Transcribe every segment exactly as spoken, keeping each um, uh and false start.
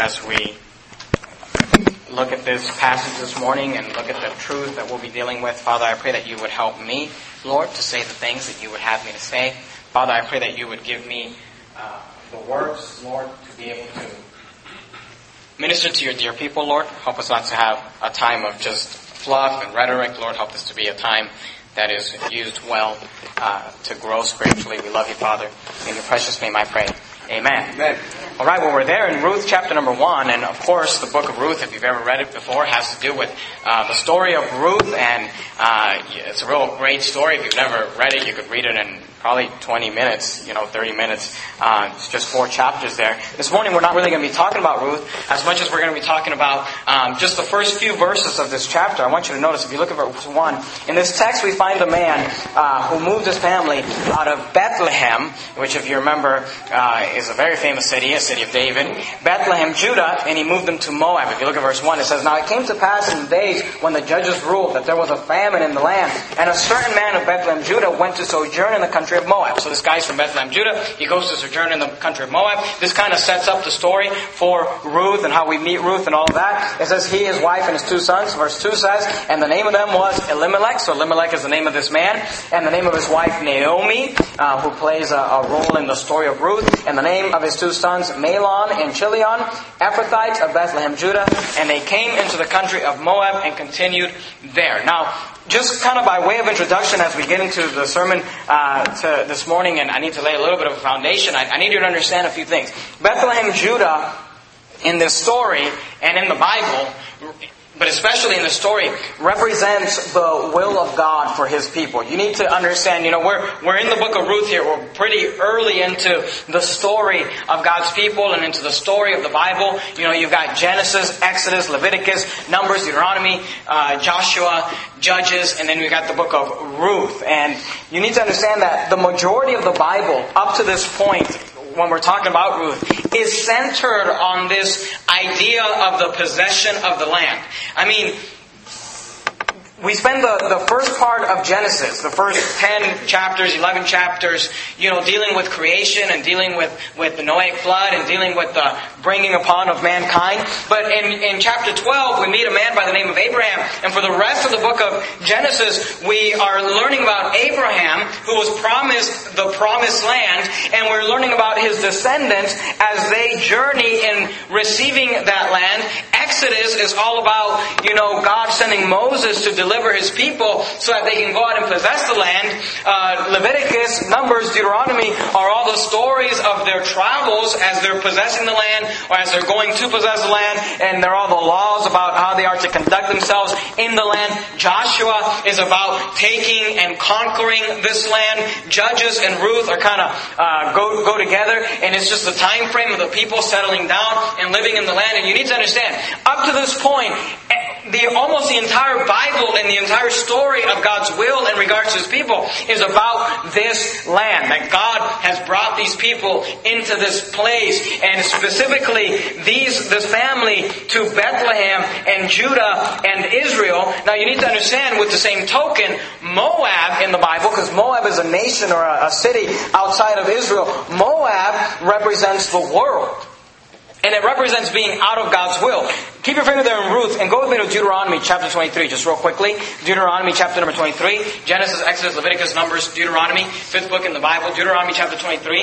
as we look at this passage this morning and look at the truth that we'll be dealing with. Father, I pray that you would help me, Lord, to say the things that you would have me to say. Father, I pray that you would give me uh, the words, Lord, to be able to minister to your dear people, Lord. Help us not to have a time of just fluff and rhetoric. Lord, help us to be a time that is used well uh, to grow spiritually. We love you, Father. In your precious name I pray. Amen. Amen. All right, well, we're there in Ruth chapter number one, and of course, the book of Ruth, if you've ever read it before, has to do with uh, the story of Ruth, and uh, it's a real great story. If you've never read it, you could read it in probably twenty minutes, you know, thirty minutes. Uh, it's just four chapters there. This morning, we're not really going to be talking about Ruth as much as we're going to be talking about um, just the first few verses of this chapter. I want you to notice, if you look at verse one, in this text we find a man uh, who moved his family out of Bethlehem, which, if you remember, uh, is a very famous city, a city of David, Bethlehem, Judah, and he moved them to Moab. If you look at verse one, it says, "Now it came to pass in the days when the judges ruled that there was a famine in the land, and a certain man of Bethlehem, Judah, went to sojourn in the country of Moab." So this guy's from Bethlehem, Judah. He goes to sojourn in the country of Moab. This kind of sets up the story for Ruth and how we meet Ruth and all of that. It says, he, his wife, and his two sons. Verse two says, "And the name of them was Elimelech." So Elimelech is the name of this man. "And the name of his wife, Naomi," uh, who plays a, a role in the story of Ruth. "And the name of his two sons, Mahlon and Chilion, Ephrathites of Bethlehem, Judah. And they came into the country of Moab and continued there." Now, just kind of by way of introduction as we get into the sermon uh, to this morning, and I need to lay a little bit of a foundation, I, I need you to understand a few things. Bethlehem, Judah, in this story and in the Bible, but especially in the story, represents the will of God for His people. You need to understand, you know, we're we're in the book of Ruth here. We're pretty early into the story of God's people and into the story of the Bible. You know, you've got Genesis, Exodus, Leviticus, Numbers, Deuteronomy, uh, Joshua, Judges, and then we've got the book of Ruth. And you need to understand that the majority of the Bible, up to this point, when we're talking about Ruth, is centered on this idea of the possession of the land. I mean, we spend the, the first part of Genesis, the first ten chapters, eleven chapters, you know, dealing with creation and dealing with, with the Noahic flood and dealing with the bringing upon of mankind. But in, in chapter twelve, we meet a man by the name of Abraham. And for the rest of the book of Genesis, we are learning about Abraham, who was promised the promised land. And we're learning about his descendants as they journey in receiving that land. Exodus is all about, you know, God sending Moses to deliver His people so that they can go out and possess the land. Uh, Leviticus, Numbers, Deuteronomy are all the stories of their travels as they're possessing the land or as they're going to possess the land, and they're all the laws about how they are to conduct themselves in the land. Joshua is about taking and conquering this land. Judges and Ruth are kind of uh, go go together, and it's just the time frame of the people settling down and living in the land. And you need to understand, up to this point, the almost the entire Bible and the entire story of God's will in regards to His people is about this land. That God has brought these people into this place, and specifically these this family to Bethlehem and Judah and Israel. Now you need to understand, with the same token, Moab in the Bible, because Moab is a nation or a, a city outside of Israel, Moab represents the world. And it represents being out of God's will. Keep your finger there in Ruth and go with me to Deuteronomy chapter twenty-three, just real quickly. Deuteronomy chapter number twenty-three. Genesis, Exodus, Leviticus, Numbers, Deuteronomy. Fifth book in the Bible. Deuteronomy chapter twenty-three.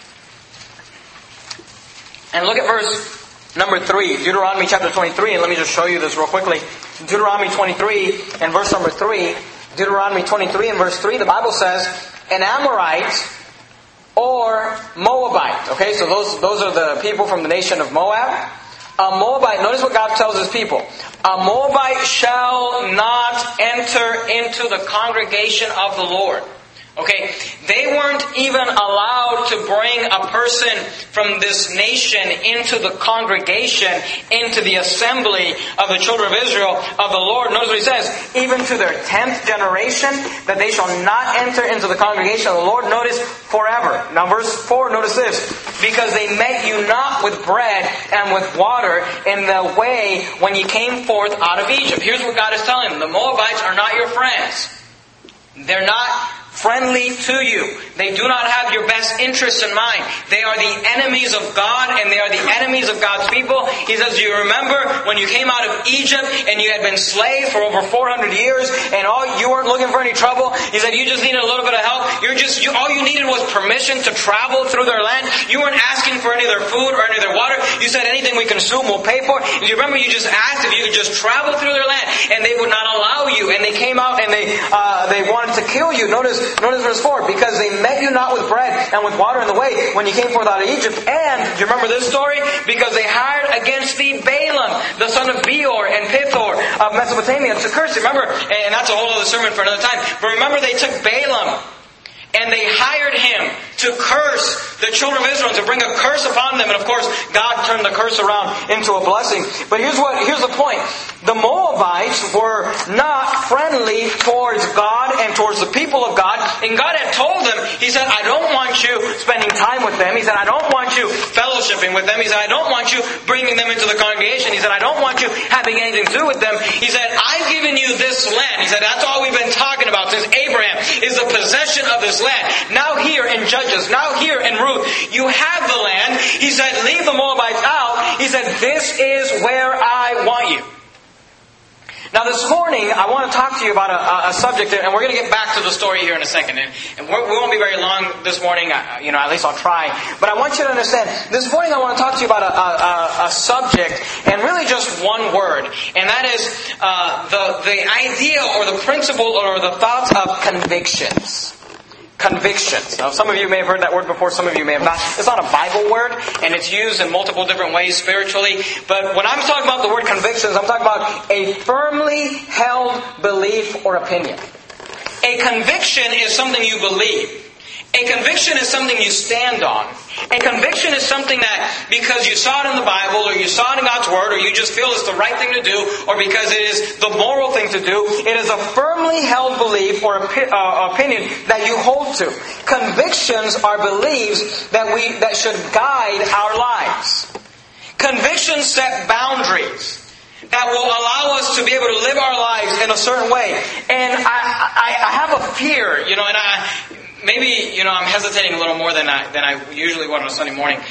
And look at verse number three. Deuteronomy chapter twenty-three. And let me just show you this real quickly. Deuteronomy twenty-three and verse number three. Deuteronomy twenty-three and verse three. The Bible says, "An Amorite or Moabite." Okay, so those those are the people from the nation of Moab. A Moabite, notice what God tells His people. "A Moabite shall not enter into the congregation of the Lord." Okay, they weren't even allowed to bring a person from this nation into the congregation, into the assembly of the children of Israel, of the Lord. Notice what He says, even to their tenth generation, that they shall not enter into the congregation of the Lord. Notice, forever. Now verse four, notice this. "Because they met you not with bread and with water in the way when you came forth out of Egypt." Here's what God is telling them. The Moabites are not your friends. They're not friendly to you. They do not have your best interests in mind. They are the enemies of God, and they are the enemies of God's people. He says, do you remember when you came out of Egypt and you had been slaves for over four hundred years and all you weren't looking for any trouble? He said, you just needed a little bit of help. You're just, you, all you needed was permission to travel through their land. You weren't asking for any of their food or any of their water. You said, anything we consume we'll pay for. You remember you just asked if you could just travel through their land, and they would not allow you. And they came out and they uh, they wanted to kill you. Notice, notice verse four. Because they met you not with bread and with water in the way when you came forth out of Egypt. And, do you remember this story? Because they hired against thee Balaam, the son of Beor and Pithor of Mesopotamia, to curse you. Remember, and that's a whole other sermon for another time. But remember, they took Balaam and they hired him to curse the children of Israel, to bring a curse upon them. And of course, God turned the curse around into a blessing. But here's what here's the point. The Moabites were not friendly towards God and towards the people of God. And God had told them, He said, I don't want you spending time with them. He said, I don't want you fellowshipping with them. He said, I don't want you bringing them into the congregation. He said, I don't want you having anything to do with them. He said, I've given you this land. He said, that's all we've been talking about since Abraham, is the possession of this land. Now here in Judges, now here in Ruth, you have the land. He said, leave the Moabites out. He said, this is where I want you. Now this morning, I want to talk to you about a, a subject, and we're going to get back to the story here in a second. And, and we're, we won't be very long this morning, uh, you know, at least I'll try. But I want you to understand, this morning I want to talk to you about a, a, a subject, and really just one word. And that is uh, the, the idea or the principle or the thoughts of convictions. Convictions. Now, some of you may have heard that word before, some of you may have not. It's not a Bible word, and it's used in multiple different ways spiritually. But when I'm talking about the word convictions, I'm talking about a firmly held belief or opinion. A conviction is something you believe. A conviction is something you stand on. A conviction is something that because you saw it in the Bible, or you saw it in God's Word, or you just feel it's the right thing to do, or because it is the moral thing to do, it is a firmly held belief or opi- uh, opinion that you hold to. Convictions are beliefs that we that should guide our lives. Convictions set boundaries that will allow us to be able to live our lives in a certain way. And I, I, I have a fear, you know, and I... Maybe, you know, I'm hesitating a little more than I, than I usually would on a Sunday morning.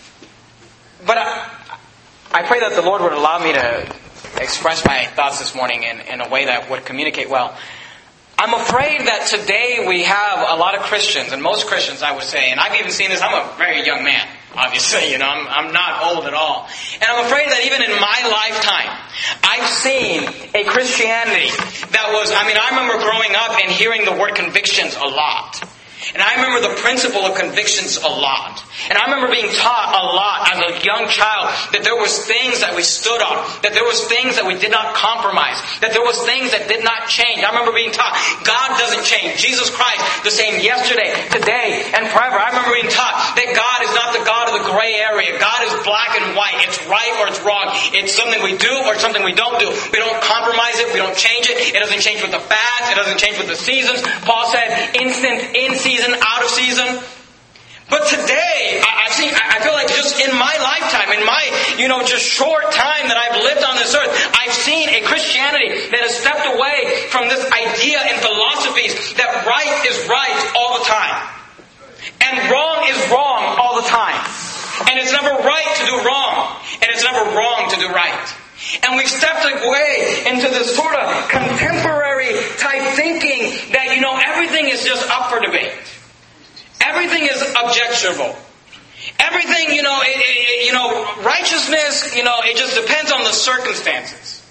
But I, I pray that the Lord would allow me to express my thoughts this morning in, in a way that would communicate well. I'm afraid that today we have a lot of Christians, and most Christians I would say, and I've even seen this, I'm a very young man, obviously, you know, I'm, I'm not old at all. And I'm afraid that even in my lifetime, I've seen a Christianity that was, I mean, I remember growing up and hearing the word convictions a lot. And I remember the principle of convictions a lot. And I remember being taught a lot as a young child that there was things that we stood on, that there was things that we did not compromise, that there was things that did not change. I remember being taught God doesn't change. Jesus Christ, the same yesterday, today, and forever. I remember being taught that God is not the God of the gray area. God is black and white. It's right or it's wrong. It's something we do or something we don't do. We don't compromise it. We don't change it. It doesn't change with the fads. It doesn't change with the seasons. Paul said, instant, in season, out of season. But today, I, I see. I feel like just in my lifetime, in my, you know, just short time that I've lived on this earth, I've seen a Christianity that has stepped away from this idea and philosophies that right is right all the time, and wrong is wrong all the time, and it's never right to do wrong, and it's never wrong to do right. And we've stepped away into this sort of contemporary type thinking that, you know, everything is just up for debate. Everything is objectionable. Everything, you know, it, it, you know, righteousness, you know, it just depends on the circumstances.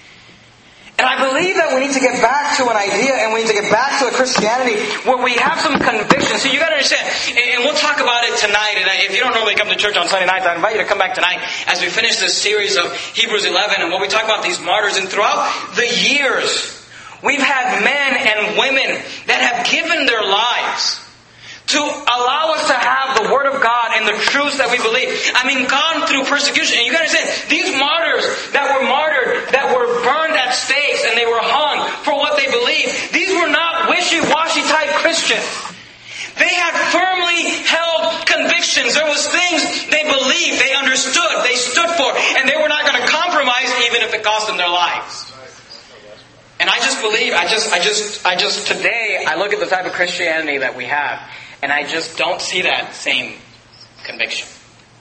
And I believe that we need to get back to an idea, and we need to get back to a Christianity where we have some conviction. So you got to understand, and we'll talk about it tonight. And if you don't normally come to church on Sunday nights, I invite you to come back tonight as we finish this series of Hebrews eleven, and when we talk about these martyrs. And throughout the years, we've had men and women that have given their lives to allow us to have the Word of God and the truths that we believe. I mean, gone through persecution. And you gotta understand, these martyrs that were martyred, that were burned at stakes, and they were hung for what they believed, these were not wishy-washy type Christians. They had firmly held convictions. There was things they believed, they understood, they stood for, and they were not going to compromise even if it cost them their lives. And I just just believe, I just, I just, I just, today, I look at the type of Christianity that we have, and I just don't see that same conviction.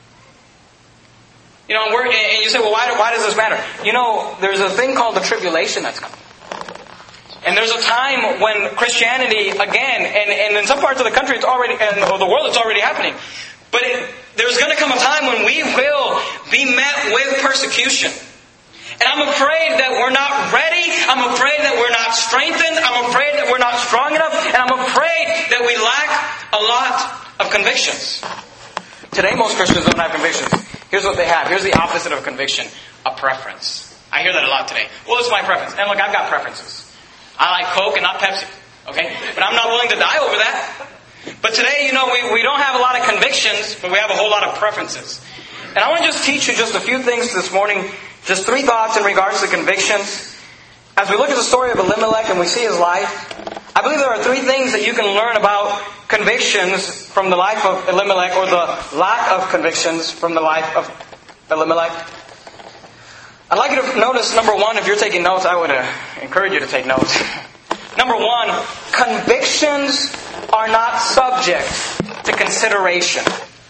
You know, and, we're, and you say, well, why, why does this matter? You know, there's a thing called the tribulation that's coming. And there's a time when Christianity, again, and, and in some parts of the country, it's already, and or the world, it's already happening. But it, there's going to come a time when we will be met with persecution. And I'm afraid that we're not ready. I'm afraid that we're not strengthened. I'm afraid that we're not strong enough. And I'm afraid that we lack a lot of convictions. Today, most Christians don't have convictions. Here's what they have. Here's the opposite of conviction. A preference. I hear that a lot today. Well, it's my preference. And look, I've got preferences. I like Coke and not Pepsi. Okay? But I'm not willing to die over that. But today, you know, we, we don't have a lot of convictions, but we have a whole lot of preferences. And I want to just teach you just a few things this morning. Just three thoughts in regards to convictions. As we look at the story of Elimelech and we see his life, I believe there are three things that you can learn about convictions from the life of Elimelech, or the lack of convictions from the life of Elimelech. I'd like you to notice, number one, if you're taking notes, I would uh, encourage you to take notes. Number one, convictions are not subject to consideration.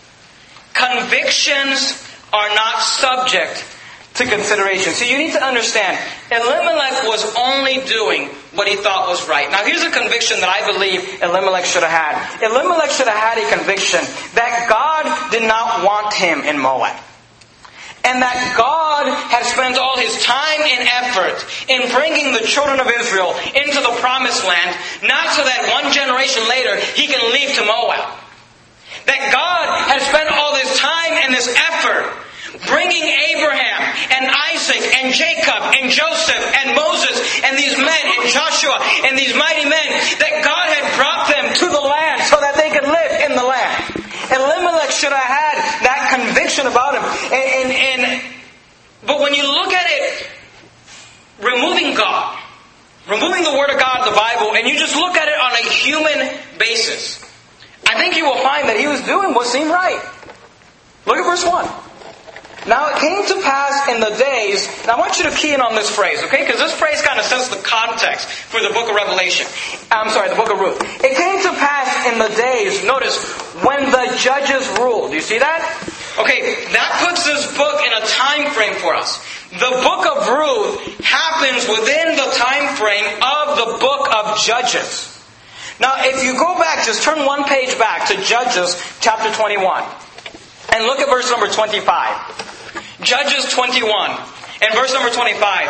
Convictions are not subject to consideration. So you need to understand, Elimelech was only doing what he thought was right. Now here's a conviction that I believe Elimelech should have had. Elimelech should have had a conviction that God did not want him in Moab. And that God had spent all His time and effort in bringing the children of Israel into the promised land, not so that one generation later He can leave to Moab. That God had spent all this time and this effort bringing Abraham and Isaac and Jacob and Joseph and Moses and these men and Joshua and these mighty men, that God had brought them to the land so that they could live in the land. Elimelech should have had that conviction about him. And, and, and but when you look at it, removing God, removing the Word of God, the Bible, and you just look at it on a human basis, I think you will find that he was doing what seemed right. Look at verse one. Now it came to pass in the days... Now I want you to key in on this phrase, okay? Because this phrase kind of sets the context for the book of Revelation. I'm sorry, the book of Ruth. It came to pass in the days, notice, when the judges ruled. Do you see that? Okay, that puts this book in a time frame for us. The book of Ruth happens within the time frame of the book of Judges. Now if you go back, just turn one page back to Judges chapter twenty-one. And look at verse number twenty-five. Judges twenty-one and verse number twenty-five.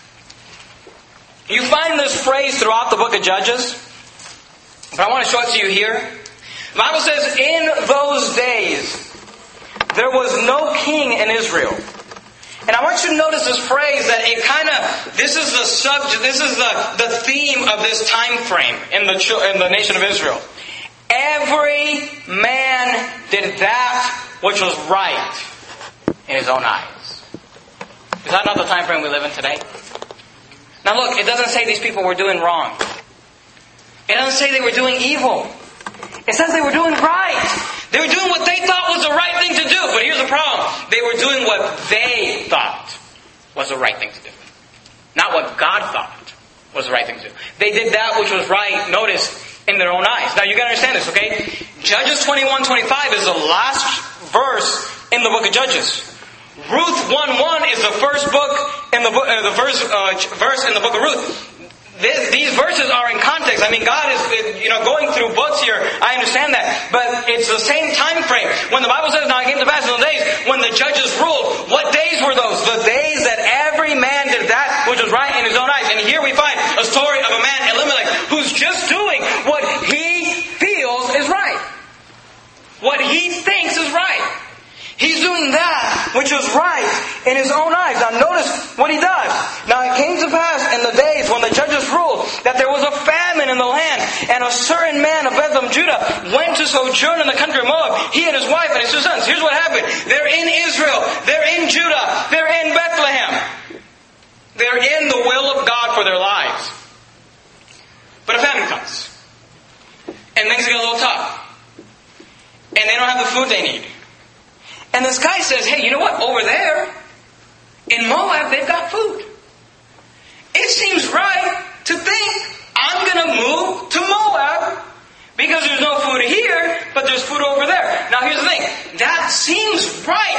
You find this phrase throughout the book of Judges, but I want to show it to you here. The Bible says, in those days, there was no king in Israel. And I want you to notice this phrase that it kind of, this is the subject, this is the, the theme of this time frame in the, in the nation of Israel. Every man did that which was right in his own eyes. Is that not the time frame we live in today? Now look, it doesn't say these people were doing wrong. It doesn't say they were doing evil. It says they were doing right. They were doing what they thought was the right thing to do. But here's the problem. They were doing what they thought was the right thing to do. Not what God thought was the right thing to do. They did that which was right, notice, in their own eyes. Now you gotta understand this, okay? Judges twenty-one twenty-five is the last verse in the book of Judges. Ruth one one is the first book in the book, uh, the verse uh, verse in the book of Ruth. This, these verses are in context. I mean, God is, you know, going through books here. I understand that, but it's the same time frame. When the Bible says, "Now it came to pass in the days when the judges ruled," what days were those? The days that every man did that which was right in his own eyes. And here we find a story of a man, Elimelech, who's just doing what he feels is right, what he thinks is right. He's doing that which was right in his own eyes. Now notice what he does. Now it came to pass in the days when the judges ruled that there was a famine in the land, and a certain man of Bethlehem, Judah, went to sojourn in the country of Moab, he and his wife and his two sons. Here's what happened. They're in Israel. They're in Judah. They're in Bethlehem. They're in the will of God for their lives. But a famine comes. And things get a little tough. And they don't have the food they need. And this guy says, hey, you know what? Over there, in Moab, they've got food. It seems right to think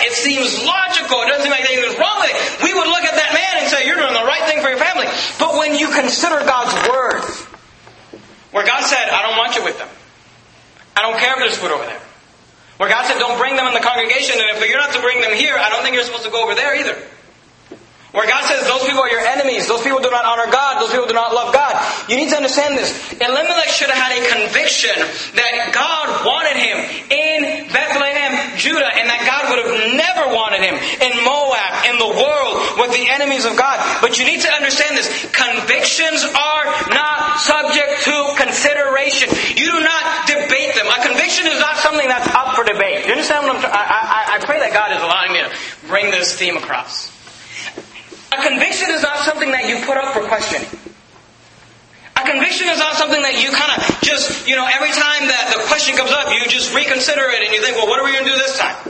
right. It seems logical. It doesn't seem like anything is wrong with it. We would look at that man and say, you're doing the right thing for your family. But when you consider God's Word, where God said, I don't want you with them. I don't care if there's food over there. Where God said, don't bring them in the congregation, and if you're not to bring them here, I don't think you're supposed to go over there either. Where God says, those people are your enemies, those people do not honor God, those people do not love God. You need to understand this. Elimelech should have had a conviction that God wanted him in Bethlehem, Judah, and that God would have never wanted him in Moab, in the world, with the enemies of God. But you need to understand this. Convictions are not subject to consideration. You do not debate them. A conviction is not something that's up for debate. You understand what I'm trying? I, I, I pray that God is allowing me to bring this theme across. A conviction is not something that you put up for questioning. A conviction is not something that you kind of just, you know, every time that the question comes up, you just reconsider it and you think, well, what are we going to do this time?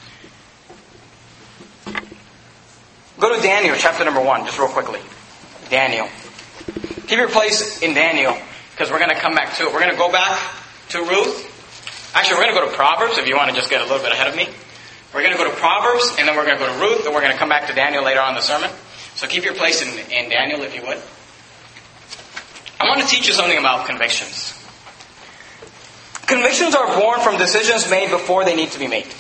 Go to Daniel, chapter number one, just real quickly. Daniel. Keep your place in Daniel, because we're going to come back to it. We're going to go back to Ruth. Actually, we're going to go to Proverbs, if you want to just get a little bit ahead of me. We're going to go to Proverbs, and then we're going to go to Ruth, and we're going to come back to Daniel later on in the sermon. So keep your place in, in Daniel, if you would. I want to teach you something about convictions. Convictions are born from decisions made before they need to be made.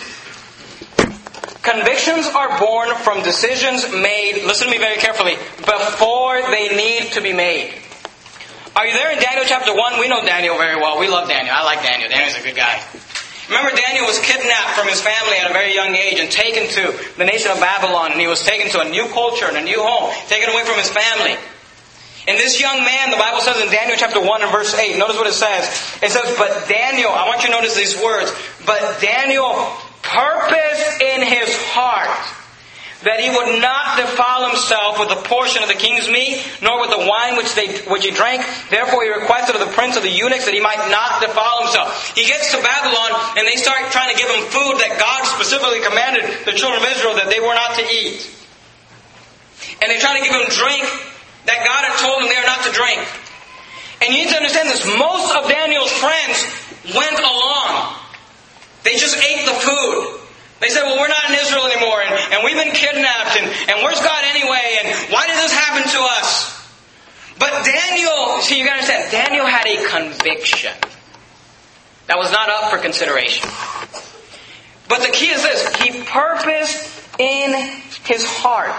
Convictions are born from decisions made, listen to me very carefully, before they need to be made. Are you there in Daniel chapter one? We know Daniel very well. We love Daniel. I like Daniel. Daniel's a good guy. Remember, Daniel was kidnapped from his family at a very young age and taken to the nation of Babylon. And he was taken to a new culture and a new home, taken away from his family. And this young man, the Bible says in Daniel chapter one and verse eight, notice what it says. It says, but Daniel, I want you to notice these words, but Daniel purposed in his heart that he would not defile himself with a portion of the king's meat, nor with the wine which they which he drank. Therefore he requested of the prince of the eunuchs that he might not defile himself. He gets to Babylon, and they start trying to give him food that God specifically commanded the children of Israel that they were not to eat. And they try to give him drink that God had told them they are not to drink. And you need to understand this. Most of Daniel's friends went along. They just ate the food. They said, well, we're not in Israel anymore, and, and we've been kidnapped, and, and where's God anyway, and why did this happen to us? But Daniel, see, you gotta understand, Daniel had a conviction that was not up for consideration. But the key is this, he purposed in his heart.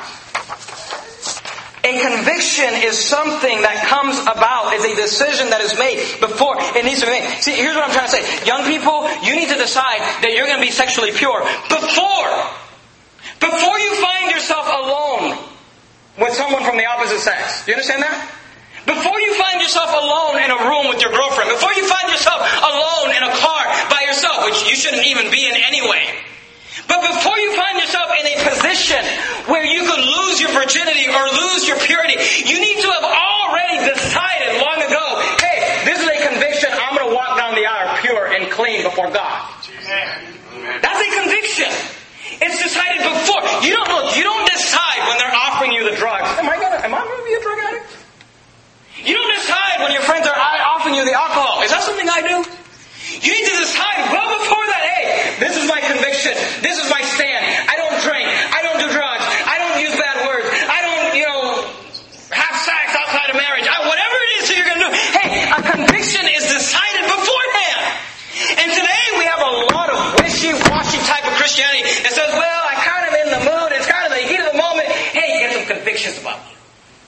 A conviction is something that comes about, is a decision that is made before it needs to be made. See, here's what I'm trying to say. Young people, you need to decide that you're going to be sexually pure before, before you find yourself alone with someone from the opposite sex. Do you understand that? Before you find yourself alone in a room with your girlfriend, before you find yourself alone in a car by yourself, which you shouldn't even be in anyway. But before you find yourself in a position where you could lose your virginity or lose your purity, you need to have already decided long ago, hey, this is a conviction, I'm going to walk down the aisle pure and clean before God. Amen. That's a conviction. It's decided before. You don't look, you don't decide when they're offering you the drugs. Am I gonna am I gonna be a drug addict? You don't decide when your friends are offering you the alcohol. Is that something I do? You need to decide well before that, hey, this is my conviction. This is my stand. I don't drink. I don't do drugs. I don't use bad words. I don't, you know, have sex outside of marriage. I, whatever it is that you're going to do. Hey, a conviction is decided beforehand. And today we have a lot of wishy-washy type of Christianity that says, well, I'm kind of in the mood. It's kind of the heat of the moment. Hey, get some convictions about me.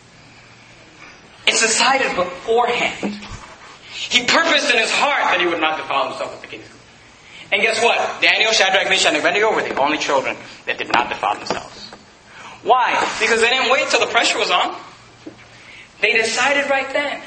It's decided beforehand. He purposed in his heart that he would not defile himself with the kingdom. And guess what? Daniel, Shadrach, Meshach, and Abednego were the only children that did not defile themselves. Why? Because they didn't wait till the pressure was on. They decided right then.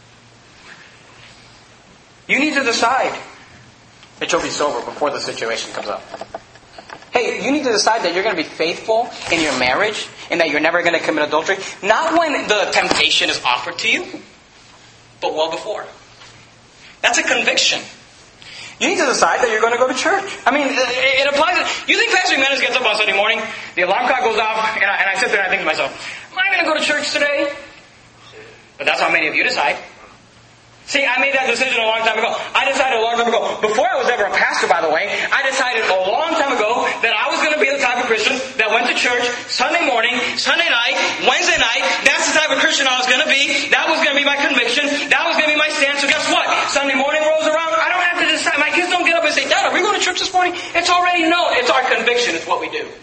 You need to decide that you'll be sober before the situation comes up. Hey, you need to decide that you're going to be faithful in your marriage and that you're never going to commit adultery. Not when the temptation is offered to you, but well before. That's a conviction. You need to decide that you're going to go to church. I mean, it applies. You think Pastor Jimenez gets up on Sunday morning, the alarm clock goes off, and I, and I sit there and I think to myself, am I going to go to church today? But that's how many of you decide. See, I made that decision a long time ago. I decided a long time ago, before I was ever a pastor, by the way, I decided a long time ago that I was going to be the type of Christian that went to church Sunday morning, Sunday night, Wednesday night. That's the type of Christian I was going to be. That was going to be my conviction. That was going to be my stance. So guess what? Sunday morning rolls around. I don't have to decide. My kids don't get up and say, Dad, are we going to church this morning? It's already known. It's our conviction. It's what we do.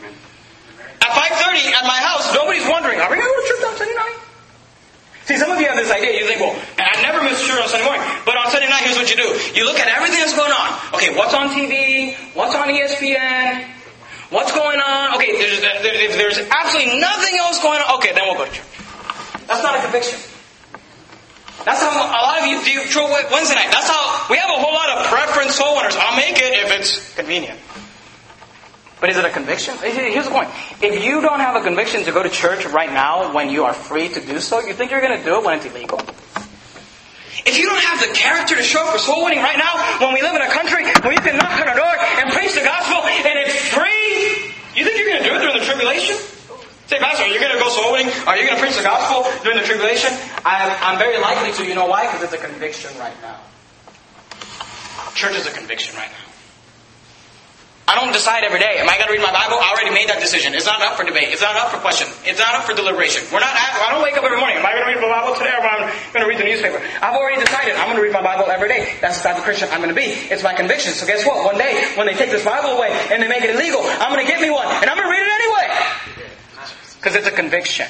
At five thirty at my house, nobody's wondering, are we going to go to church on Sunday night? See, some of you have this idea. You think, well, I never miss church on Sunday morning. But on Sunday night, here's what you do. You look at everything that's going on. Okay, what's on T V? What's on E S P N? What's going on? Okay, there's, there, if there's absolutely nothing else going on, okay, then we'll go to church. That's not a conviction. That's how a lot of you do True Wednesday night. That's how, we have a whole lot of preference soul winners. I'll make it if it's convenient. But is it a conviction? Here's the point. If you don't have a conviction to go to church right now when you are free to do so, you think you're going to do it when it's illegal? If you don't have the character to show up for soul winning right now, when we live in a country where you can knock on a door and preach the gospel and it's free, you think you're going to do it during the tribulation? Say, Pastor, are you going to go soul winning? Are you going to preach the gospel during the tribulation? I'm, I'm very likely to. You know why? Because it's a conviction right now. Church is a conviction right now. I don't decide every day. Am I going to read my Bible? I already made that decision. It's not up for debate. It's not up for question. It's not up for deliberation. We're not. I don't wake up every morning. Am I going to read my Bible today, or am I going to read the newspaper? I've already decided. I'm going to read my Bible every day. That's the type of Christian I'm going to be. It's my conviction. So guess what? One day, when they take this Bible away and they make it illegal, I'm going to get me one, and I'm going to read it anyway, because it's a conviction.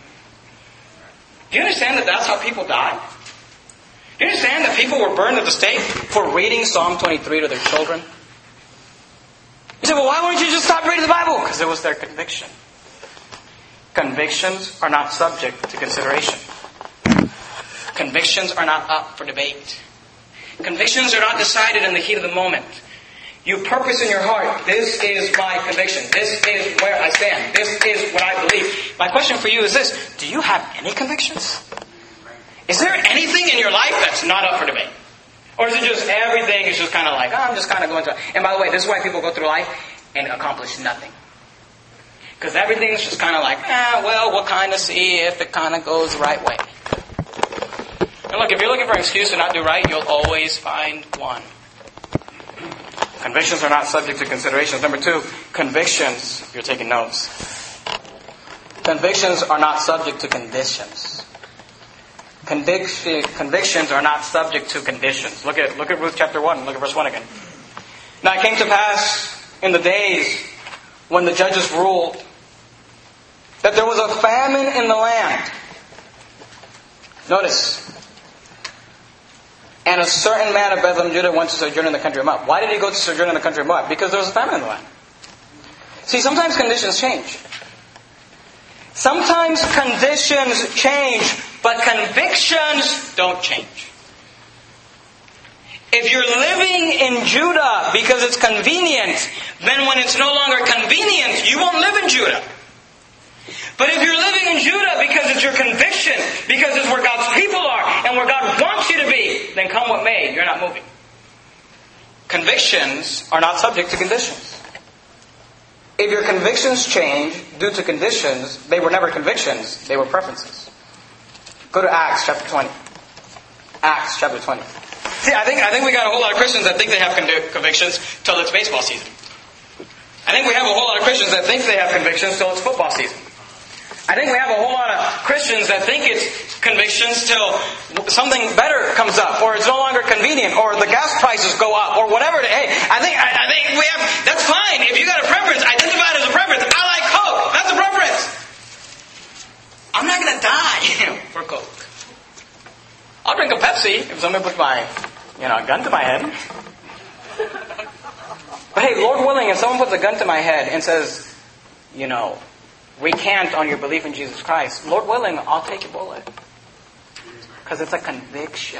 Do you understand that that's how people died? Do you understand that people were burned at the stake for reading Psalm twenty-three to their children? You say, well, why wouldn't you just stop reading the Bible? Because it was their conviction. Convictions are not subject to consideration. Convictions are not up for debate. Convictions are not decided in the heat of the moment. You purpose in your heart, this is my conviction. This is where I stand. This is what I believe. My question for you is this. Do you have any convictions? Is there anything in your life that's not up for debate? Or is it just everything is just kind of like, oh, I'm just kind of going through. And by the way, this is why people go through life and accomplish nothing. Because everything's just kind of like, ah, well, we'll kind of see if it kind of goes the right way. And look, if you're looking for an excuse to not do right, you'll always find one. Convictions are not subject to considerations. Number two, convictions, if you're taking notes. Convictions are not subject to conditions. Conviction, convictions are not subject to conditions. Look at look at Ruth chapter one. Look at verse one again. Now it came to pass in the days when the judges ruled that there was a famine in the land. Notice. And a certain man of Bethlehem, Judah, went to sojourn in the country of Moab. Why did he go to sojourn in the country of Moab? Because there was a famine in the land. See, sometimes conditions change. Sometimes conditions change, but convictions don't change. If you're living in Judah because it's convenient, then when it's no longer convenient, you won't live in Judah. But if you're living in Judah because it's your conviction, because it's where God's people are, and where God wants you to be, then come what may, you're not moving. Convictions are not subject to conditions. If your convictions change due to conditions, they were never convictions, they were preferences. Go to Acts chapter twenty. Acts chapter twenty. See, I think I think we got a whole lot of Christians that think they have con- convictions till it's baseball season. I think we have a whole lot of Christians that think they have convictions till it's football season. I think we have a whole lot of Christians that think it's convictions till something better comes up, or it's no longer convenient, or the gas prices go up, or whatever. Hey, I think I, I think we have. That's fine. If you got a preference, identify it as a preference. I like Coke. That's a preference. I'm not going to die for Coke. I'll drink a Pepsi if somebody puts my, you know, gun to my head. But hey, Lord willing, if someone puts a gun to my head and says, you know, recant on your belief in Jesus Christ, Lord willing, I'll take your bullet. Because it's a conviction.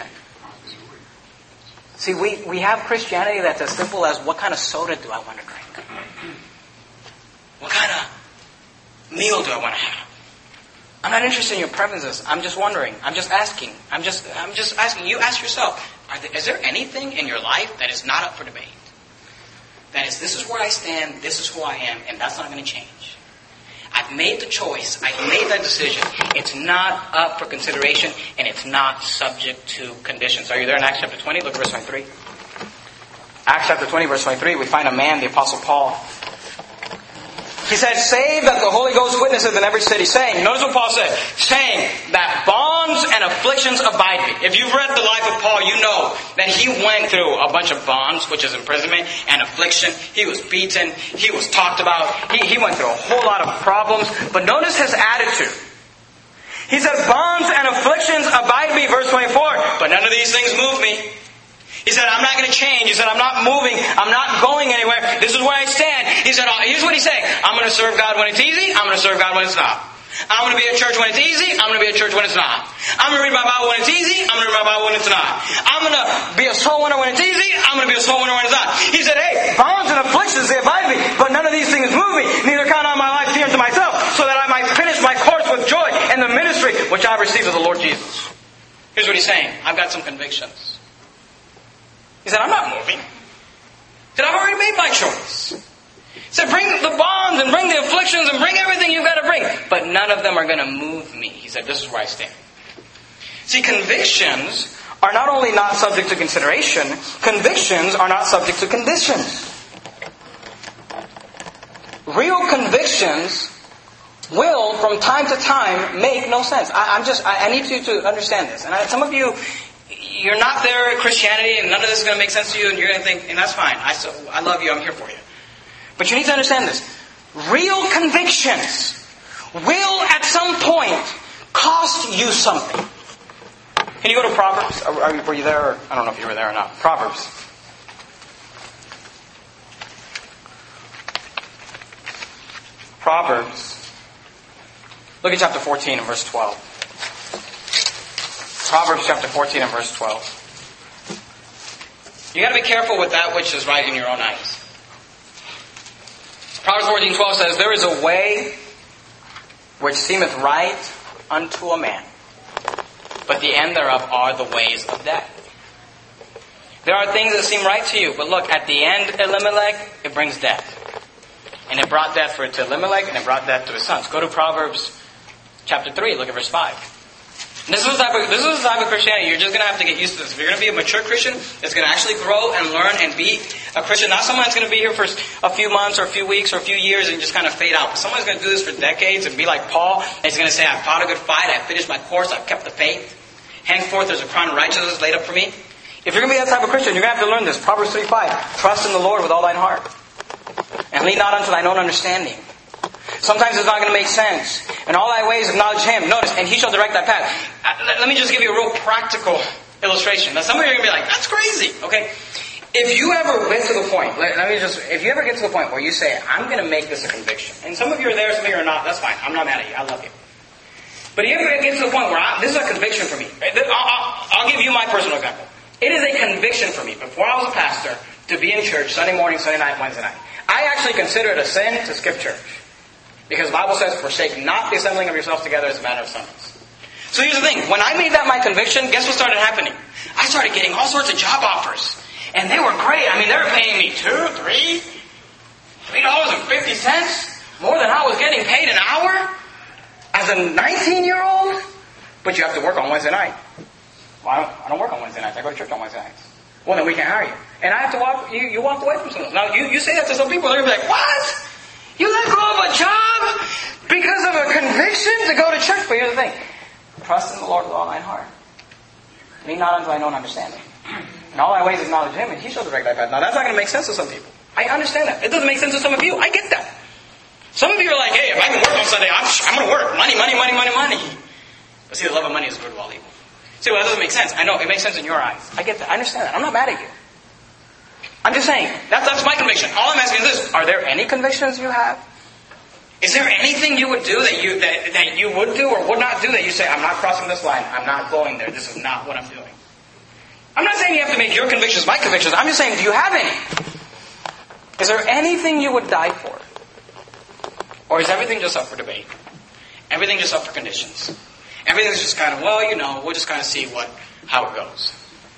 See, we, we have Christianity that's as simple as, what kind of soda do I want to drink? What kind of meal do I want to have? I'm not interested in your preferences. I'm just wondering. I'm just asking. I'm just I'm just asking. You ask yourself, are there, is there anything in your life that is not up for debate? That is, this is where I stand, this is who I am, and that's not going to change. I've made the choice. I've made that decision. It's not up for consideration, and it's not subject to conditions. Are you there in Acts chapter twenty? Look at verse twenty-three. Acts chapter twenty, verse twenty-three, we find a man, the Apostle Paul. He said, save that the Holy Ghost witnesses in every city, saying, notice what Paul said, saying that bonds and afflictions abide me. If you've read the life of Paul, you know that he went through a bunch of bonds, which is imprisonment, and affliction. He was beaten. He was talked about. He, he went through a whole lot of problems. But notice his attitude. He said, bonds and afflictions abide me, verse twenty-four, but none of these things move me. He said, I'm not going to change. He said, I'm not moving. I'm not going anywhere. This is where I stand. He said, here's what he's saying. I'm going to serve God when it's easy. I'm going to serve God when it's not. I'm going to be at church when it's easy. I'm going to be at church when it's not. I'm going to read my Bible when it's easy. I'm going to read my Bible when it's not. I'm going to be a soul winner when it's easy. I'm going to be a soul winner when it's not. He said, hey, bonds and afflictions, they abide me, but none of these things move me. Neither count I my life dear unto myself, so that I might finish my course with joy in the ministry which I received of the Lord Jesus. Here's what he's saying. I've got some convictions. He said, I'm not moving. He said, I've already made my choice. He said, bring the bonds and bring the afflictions and bring everything you've got to bring. But none of them are going to move me. He said, this is where I stand. See, convictions are not only not subject to consideration, convictions are not subject to conditions. Real convictions will, from time to time, make no sense. I, I'm just, I, I need you to understand this. And I, some of you, you're not there in Christianity and none of this is going to make sense to you and you're going to think, and that's fine. I, so, I love you. I'm here for you. But you need to understand this. Real convictions will at some point cost you something. Can you go to Proverbs? Are, are you, were you there? Or, I don't know if you were there or not. Proverbs. Proverbs. Look at chapter fourteen and verse twelve. Proverbs chapter fourteen and verse twelve. You got to be careful with that which is right in your own eyes. Proverbs fourteen twelve says, there is a way which seemeth right unto a man, but the end thereof are the ways of death. There are things that seem right to you, but look, at the end, Elimelech, it brings death. And it brought death for to Elimelech, and it brought death to his sons. Go to Proverbs chapter three, look at verse five. This is, the type of, this is the type of Christianity you're just going to have to get used to this. If you're going to be a mature Christian that's going to actually grow and learn and be a Christian, not someone that's going to be here for a few months or a few weeks or a few years and just kind of fade out. But someone's going to do this for decades and be like Paul, and he's going to say, I've fought a good fight, I've finished my course, I've kept the faith. Henceforth there's a crown of righteousness laid up for me. If you're going to be that type of Christian, you're going to have to learn this. Proverbs three five. Trust in the Lord with all thine heart, and lean not unto thine own understanding. Sometimes it's not going to make sense. In all thy ways acknowledge Him. Notice, and He shall direct thy path. Let me just give you a real practical illustration. Now some of you are going to be like, that's crazy. Okay? If you ever get to the point, let, let me just, if you ever get to the point where you say, I'm going to make this a conviction. And some of you are there, some of you are not. That's fine. I'm not mad at you. I love you. But if you ever get to the point where I, this is a conviction for me. I'll, I'll, I'll give you my personal example. It is a conviction for me. Before I was a pastor, to be in church Sunday morning, Sunday night, Wednesday night. I actually consider it a sin to skip church. Because the Bible says, forsake not the assembling of yourselves together as a matter of Sundays. So here's the thing. When I made that my conviction, guess what started happening? I started getting all sorts of job offers. And they were great. I mean, they were paying me two, three, three dollars and fifty cents more than I was getting paid an hour as a nineteen-year-old. But you have to work on Wednesday night. Well, I don't, I don't work on Wednesday nights. I go to church on Wednesday nights. Well, then we can't hire you. And I have to walk, you, you walk away from some of those. Now, you, you say that to some people, they're going to be like, what? You let go of a job because of a conviction to go to church? But here's the thing. Trust in the Lord with all thine heart. Lean not unto thine own understanding. In all thy ways acknowledge Him, and He shall direct thy path. Now, that's not going to make sense to some people. I understand that. It doesn't make sense to some of you. I get that. Some of you are like, hey, if I can work on Sunday, I'm, I'm going to work. Money, money, money, money, money. But see, the love of money is good of all evil. See, well, that doesn't make sense. I know, it makes sense in your eyes. I get that. I understand that. I'm not mad at you. I'm just saying, that's, that's my conviction. All I'm asking is this. Are there any convictions you have? Is there anything you would do that you that, that you would do or would not do that you say, I'm not crossing this line. I'm not going there. This is not what I'm doing. I'm not saying you have to make your convictions my convictions. I'm just saying, do you have any? Is there anything you would die for? Or is everything just up for debate? Everything just up for conditions? Everything's just kind of, well, you know, we'll just kind of see what how it goes.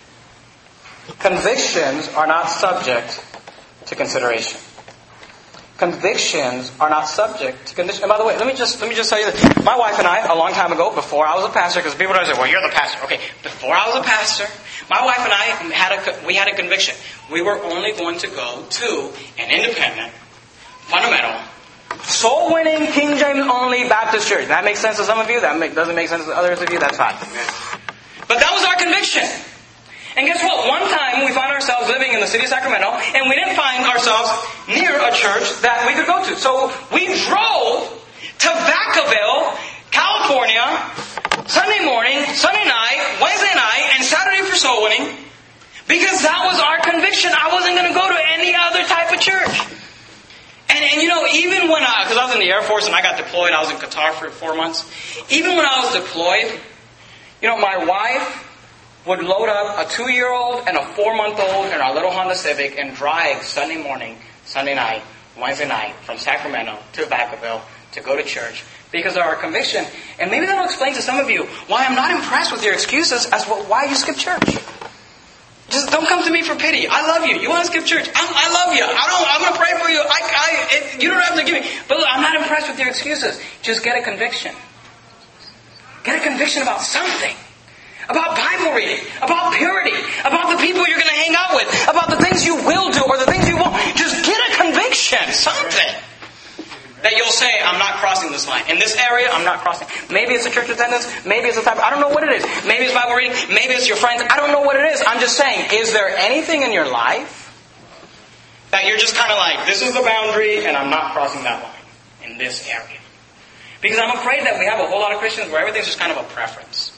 Convictions are not subject to consideration. Convictions are not subject to condition. And by the way, let me just let me just tell you this. My wife and I, a long time ago, before I was a pastor, because people always say, "Well, you're the pastor." Okay, before I was a pastor, my wife and I had a we had a conviction. We were only going to go to an independent, fundamental, soul-winning, King James only Baptist church. That makes sense to some of you. That make, doesn't make sense to others of you. That's fine. But that was our conviction. And guess what? One time we found ourselves living in the city of Sacramento, and we didn't find ourselves near a church that we could go to. So we drove to Vacaville, California, Sunday morning, Sunday night, Wednesday night, and Saturday for soul winning, because that was our conviction. I wasn't going to go to any other type of church. And, and you know, even when I, because I was in the Air Force and I got deployed, I was in Qatar for four months. Even when I was deployed, you know, my wife would load up a two-year-old and a four-month-old in our little Honda Civic and drive Sunday morning, Sunday night, Wednesday night from Sacramento to Vacaville to go to church because of our conviction. And maybe that'll explain to some of you why I'm not impressed with your excuses as to why you skip church. Just don't come to me for pity. I love you. You want to skip church? I'm, I love you. I don't. I'm going to pray for you. I, I, it, you don't have to give me. But look, I'm not impressed with your excuses. Just get a conviction. Get a conviction about something. About Bible reading, about purity, about the people you're going to hang out with, about the things you will do or the things you won't. Just get a conviction, something. That you'll say, I'm not crossing this line. In this area, I'm not crossing. Maybe it's a church attendance. Maybe it's a type of, I don't know what it is. Maybe it's Bible reading. Maybe it's your friends. I don't know what it is. I'm just saying, is there anything in your life that you're just kind of like, this is the boundary and I'm not crossing that line in this area? Because I'm afraid that we have a whole lot of Christians where everything's just kind of a preference.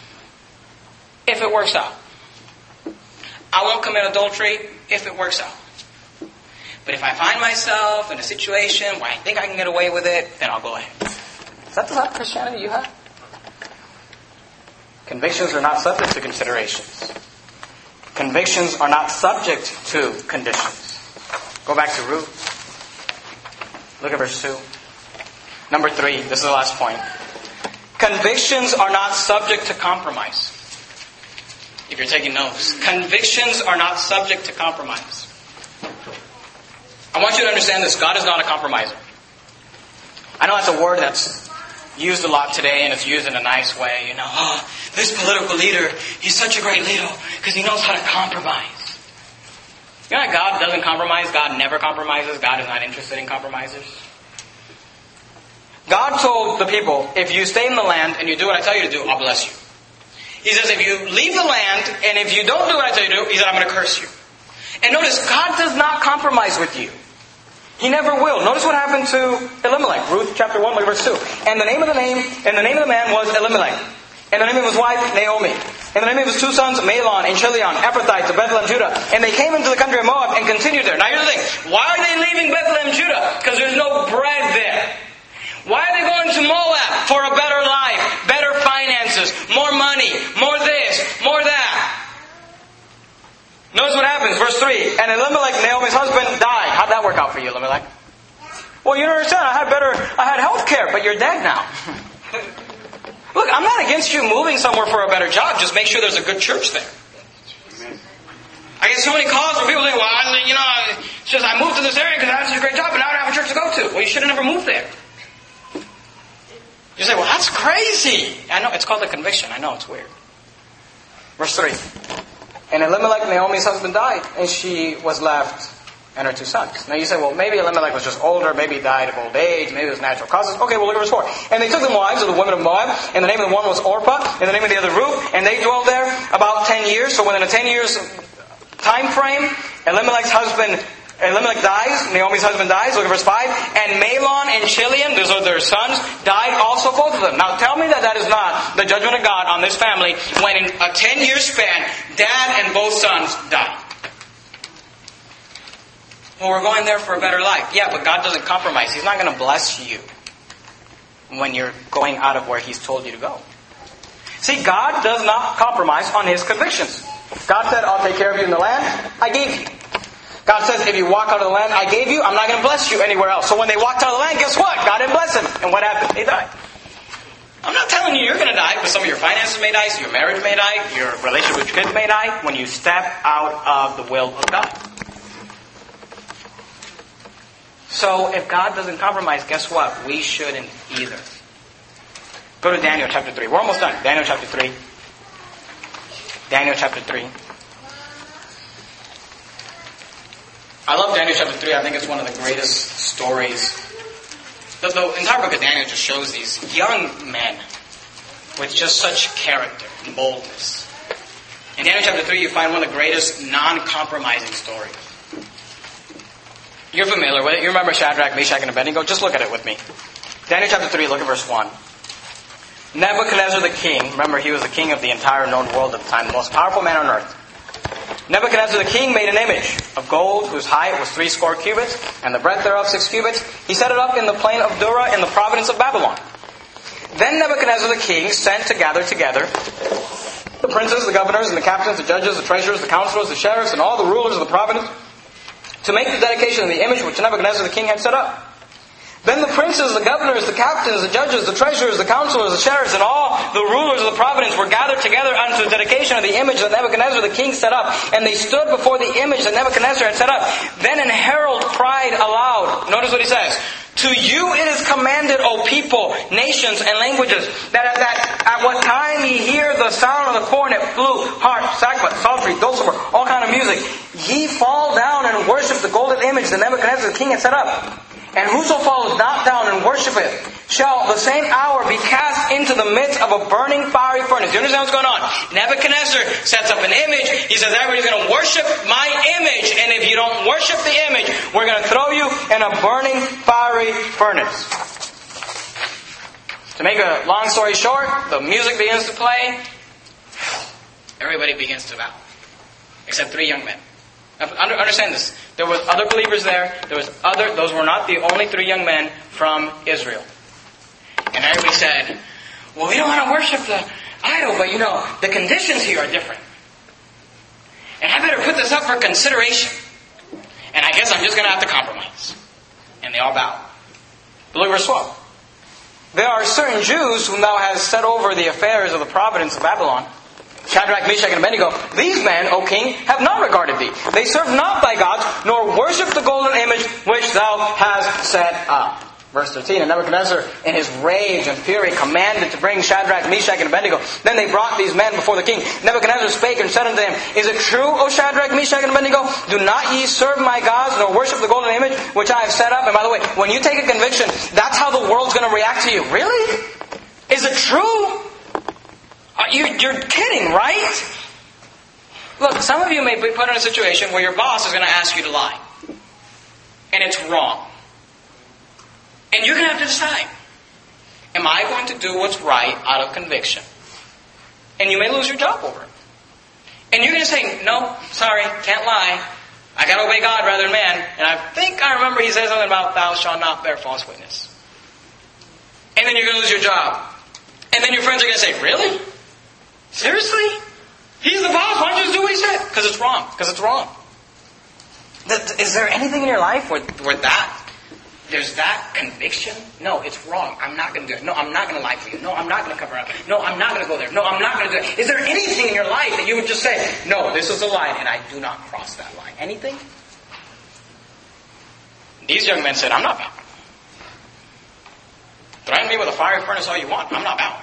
If it works out. I won't commit adultery if it works out. But if I find myself in a situation where I think I can get away with it, then I'll go ahead. Is that the type of Christianity you have? Convictions are not subject to considerations. Convictions are not subject to conditions. Go back to Ruth. Look at verse two. Number three, this is the last point. Convictions are not subject to compromise. If you're taking notes, convictions are not subject to compromise. I want you to understand this. God is not a compromiser. I know that's a word that's used a lot today, and it's used in a nice way. You know, oh, this political leader, he's such a great leader because he knows how to compromise. You know that God doesn't compromise? God never compromises. God is not interested in compromisers. God told the people, if you stay in the land and you do what I tell you to do, I'll bless you. He says, if you leave the land, and if you don't do what I tell you to do, He said, I'm going to curse you. And notice, God does not compromise with you. He never will. Notice what happened to Elimelech. Ruth chapter one, verse two. And the name of the name, and the name of the man was Elimelech. And the name of his wife, Naomi. And the name of his two sons, Mahlon and Chilion, Ephrathite to Bethlehem, Judah. And they came into the country of Moab and continued there. Now here's the thing. Why are they leaving Bethlehem, Judah? Because there's no bread there. Why are they going to Moab? For a better life, better finances, more money, more this, more that. Notice what happens, verse three. And Elimelech, Naomi's husband, died. How'd that work out for you, Elimelech? Well, you don't understand. I had better, I had health care, but you're dead now. Look, I'm not against you moving somewhere for a better job. Just make sure there's a good church there. I get so many calls from people saying, well, I, you know, it's just I moved to this area because I have such a great job, but now I don't have a church to go to. Well, you should have never moved there. You say, well, that's crazy. I know, it's called a conviction. I know, it's weird. Verse three. And Elimelech, Naomi's husband, died, and she was left and her two sons. Now you say, well, maybe Elimelech was just older, maybe he died of old age, maybe it was natural causes. Okay, well, look at verse four. And they took the wives of the women of Moab, and the name of the one was Orpah, and the name of the other Ruth, and they dwelled there about ten years. So within a ten years time frame, Elimelech's husband Elimelech dies, Naomi's husband dies, look at verse five. And Mahlon and Chilion, those are their sons, died also, both of them. Now tell me that that is not the judgment of God on this family when in a ten-year span, dad and both sons died. Well, we're going there for a better life. Yeah, but God doesn't compromise. He's not going to bless you when you're going out of where He's told you to go. See, God does not compromise on His convictions. God said, I'll take care of you in the land I gave you. God says, if you walk out of the land I gave you, I'm not going to bless you anywhere else. So when they walked out of the land, guess what? God didn't bless them. And what happened? They died. I'm not telling you you're going to die, but some of your finances may die, your marriage may die, your relationship with your kids may die when you step out of the will of God. So if God doesn't compromise, guess what? We shouldn't either. Go to Daniel chapter three. We're almost done. Daniel chapter three. Daniel chapter three. I love Daniel chapter three. I think it's one of the greatest stories. The, the entire book of Daniel just shows these young men with just such character and boldness. In Daniel chapter three, you find one of the greatest non-compromising stories. You're familiar with it. You remember Shadrach, Meshach, and Abednego? Just look at it with me. Daniel chapter three, look at verse one. Nebuchadnezzar the king, remember he was the king of the entire known world at the time, the most powerful man on earth. Nebuchadnezzar the king made an image of gold whose height was three score cubits, and the breadth thereof six cubits. He set it up in the plain of Dura in the province of Babylon. Then Nebuchadnezzar the king sent to gather together the princes, the governors, and the captains, the judges, the treasurers, the counselors, the sheriffs, and all the rulers of the province to make the dedication of the image which Nebuchadnezzar the king had set up. Then the princes, the governors, the captains, the judges, the treasurers, the counselors, the sheriffs, and all the rulers of the province were gathered together unto the dedication of the image that Nebuchadnezzar the king set up. And they stood before the image that Nebuchadnezzar had set up. Then an herald cried aloud. Notice what he says. To you it is commanded, O people, nations, and languages, that at, that at what time ye hear the sound of the cornet, flute, harp, sackbut, psaltery, dulcimer, all kind of music, ye fall down and worship the golden image that Nebuchadnezzar the king had set up. And whoso falls not down and worshipeth shall the same hour be cast into the midst of a burning fiery furnace. Do you understand what's going on? Nebuchadnezzar sets up an image. He says, everybody's going to worship my image. And if you don't worship the image, we're going to throw you in a burning fiery furnace. To make a long story short, the music begins to play. Everybody begins to bow. Except three young men. Understand this. There was other believers there. There was other. Those were not the only three young men from Israel. And everybody said, well, we don't want to worship the idol, but you know, the conditions here are different. And I better put this up for consideration. And I guess I'm just going to have to compromise. And they all bowed. But look at verse twelve. There are certain Jews whom thou hast set over the affairs of the province of Babylon, Shadrach, Meshach, and Abednego. These men, O king, have not regarded thee. They serve not thy gods, nor worship the golden image which thou hast set up. Verse thirteen, and Nebuchadnezzar, in his rage and fury, commanded to bring Shadrach, Meshach, and Abednego. Then they brought these men before the king. Nebuchadnezzar spake and said unto them, Is it true, O Shadrach, Meshach, and Abednego? Do not ye serve my gods, nor worship the golden image which I have set up? And by the way, when you take a conviction, that's how the world's going to react to you. Really? Is it true? Uh, you, you're kidding, right? Look, some of you may be put in a situation where your boss is going to ask you to lie. And it's wrong. And you're going to have to decide. Am I going to do what's right out of conviction? And you may lose your job over it. And you're going to say, no, sorry, can't lie. I got to obey God rather than man. And I think I remember he said something about thou shalt not bear false witness. And then you're going to lose your job. And then your friends are going to say, really? Seriously? He's the boss. Why don't you just do what he said? Because it's wrong. Because it's wrong. Is there anything in your life where, where that, there's that conviction? No, it's wrong. I'm not going to do it. No, I'm not going to lie for you. No, I'm not going to cover up. No, I'm not going to go there. No, I'm not going to do it. Is there anything in your life that you would just say, no, this is a line and I do not cross that line? Anything? These young men said, I'm not bowing. Threaten me with a fiery furnace all you want. I'm not bowing.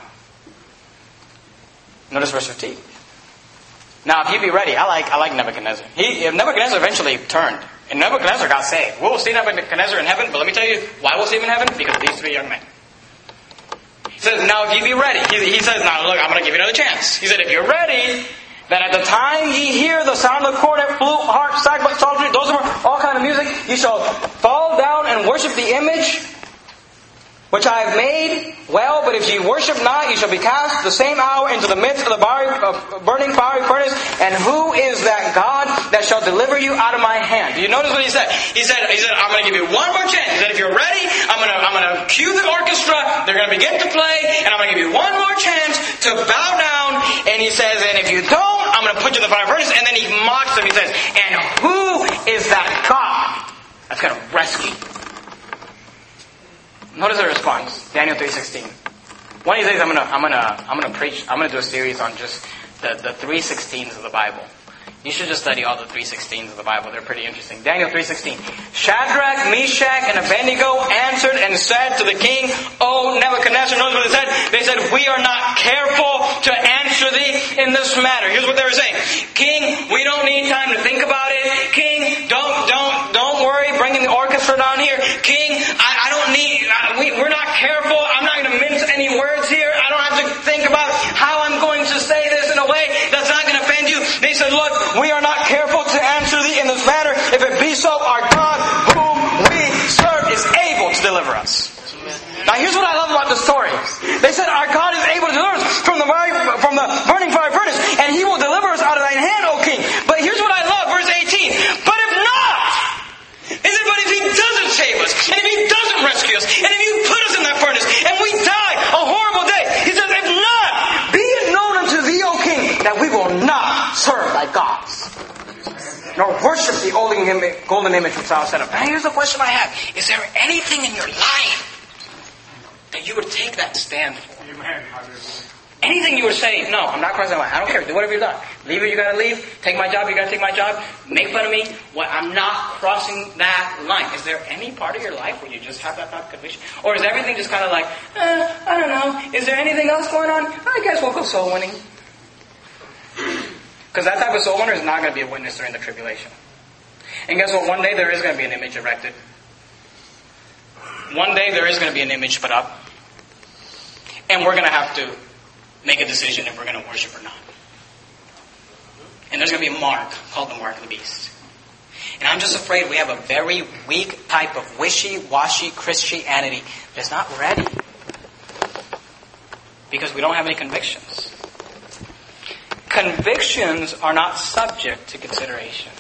Notice verse fifteen. Now, if you be ready, I like I like Nebuchadnezzar. He, Nebuchadnezzar eventually turned, and Nebuchadnezzar got saved. We'll see Nebuchadnezzar in heaven, but let me tell you why we'll see him in heaven. Because of these three young men. He says, now if you be ready. He, he says, now look, I'm going to give you another chance. He said, if you're ready, then at the time ye hear the sound of the cornet, flute, harp, sackbut, psaltery, dulcimer, all kind of music, ye shall fall down and worship the image which I have made. Well, but if ye worship not, ye shall be cast the same hour into the midst of the bar, uh, burning fiery furnace. And who is that God that shall deliver you out of my hand? Do you notice what he said? He said, he said, I'm going to give you one more chance. He said, if you're ready, I'm going to, I'm going to cue the orchestra. They're going to begin to play, and I'm going to give you one more chance to bow down. And he says, and if you don't, I'm going to put you in the fiery furnace. And then he mocks them. He says, and who is that God that's going to rescue you? Notice the response. Daniel three sixteen. One of these days, I'm gonna, I'm gonna, I'm gonna preach. I'm gonna do a series on just the, the three sixteens of the Bible. You should just study all the three sixteens of the Bible. They're pretty interesting. Daniel three sixteen. Shadrach, Meshach, and Abednego answered and said to the king, O Nebuchadnezzar, notice what they said? They said, we are not careful to answer thee in this matter. Here's what they were saying. King, we don't need time to think about it. King, don't, don't, don't worry bringing the orchestra down here. King, I, I don't need, I, we, we're not careful. I'm not going to mince any words here. I don't have to think about how I'm going to say this in a way that's not going to offend you. They said, look, we are not careful to answer thee in this matter. If it be so, our God, whom we serve, is able to deliver us. Now here's what I love about the story. They said, our God is able to deliver us from the, from the burning fire furnace, and He will deliver us out of thine hand, O King. But here's what I love, verse eighteen. But if not, is it but if He doesn't save us, and if He doesn't rescue us, and if you put us in that furnace, and we die a horrible day, He says, if not, be it known unto thee, O King, that we will not serve thy gods, nor worship the golden image which thou hast set up. Now here's the question I have. Is there anything in your life that you would take that stand for? Amen. Anything you would say, no, I'm not crossing the line. I don't care. Do whatever you've done. Leave it, you gotta leave. Take my job, you gotta take my job. Make fun of me. What? I'm not crossing that line. Is there any part of your life where you just have that type of conviction? Or is everything just kind of like, eh, I don't know. Is there anything else going on? I guess we'll go soul winning. Because that type of soul winner is not going to be a witness during the tribulation. And guess what? One day there is going to be an image erected. One day there is going to be an image put up. And we're going to have to make a decision if we're going to worship or not. And there's going to be a mark called the mark of the beast. And I'm just afraid we have a very weak type of wishy-washy Christianity that's not ready. Because we don't have any convictions. Convictions are not subject to consideration.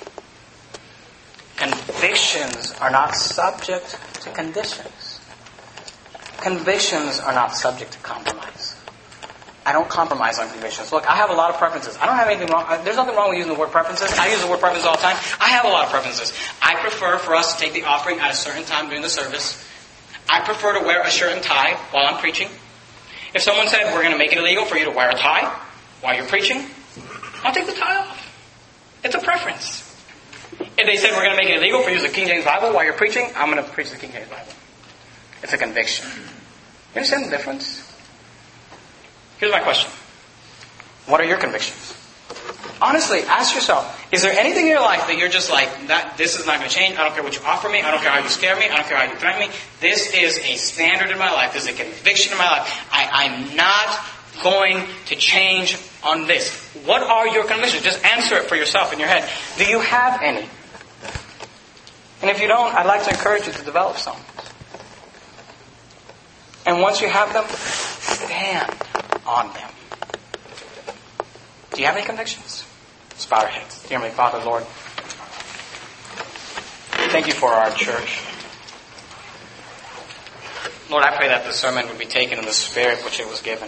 Convictions are not subject to conditions. Convictions are not subject to compromise. I don't compromise on convictions. Look, I have a lot of preferences. I don't have anything wrong. There's nothing wrong with using the word preferences. I use the word preferences all the time. I have a lot of preferences. I prefer for us to take the offering at a certain time during the service. I prefer to wear a shirt and tie while I'm preaching. If someone said, we're going to make it illegal for you to wear a tie while you're preaching, I'll take the tie off. It's a preference. If they said we're going to make it illegal for you to use the King James Bible while you're preaching, I'm going to preach the King James Bible. It's a conviction. You understand the difference? Here's my question. What are your convictions? Honestly, ask yourself, is there anything in your life that you're just like, that this is not going to change? I don't care what you offer me. I don't care how you scare me. I don't care how you threaten me. This is a standard in my life. This is a conviction in my life. I, I'm not going to change on this. What are your convictions? Just answer it for yourself in your head. Do you have any? And if you don't, I'd like to encourage you to develop some. And once you have them, stand on them. Do you have any convictions? Let's bow our heads. Dear Heavenly Father, Lord, thank you for our church. Lord, I pray that the sermon would be taken in the spirit which it was given.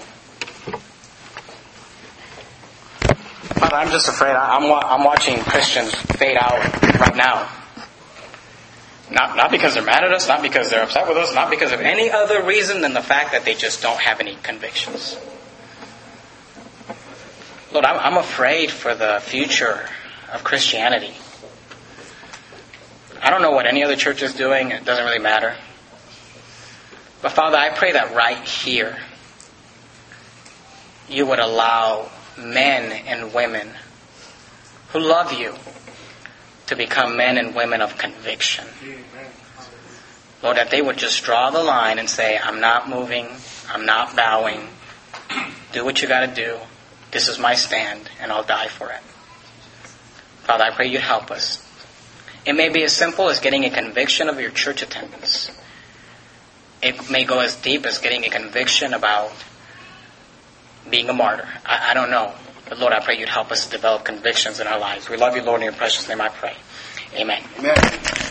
Father, I'm just afraid. I'm, I'm watching Christians fade out right now. Not, not because they're mad at us, not because they're upset with us, not because of any other reason than the fact that they just don't have any convictions. Lord, I'm, I'm afraid for the future of Christianity. I don't know what any other church is doing. It doesn't really matter. But Father, I pray that right here, you would allow men and women who love you to become men and women of conviction. Lord, that they would just draw the line and say, I'm not moving, I'm not bowing. Do what you got to do. This is my stand, and I'll die for it. Father, I pray you'd help us. It may be as simple as getting a conviction of your church attendance. It may go as deep as getting a conviction about being a martyr. I, I don't know. But Lord, I pray you'd help us develop convictions in our lives. We love you, Lord, in your precious name I pray. Amen. Amen.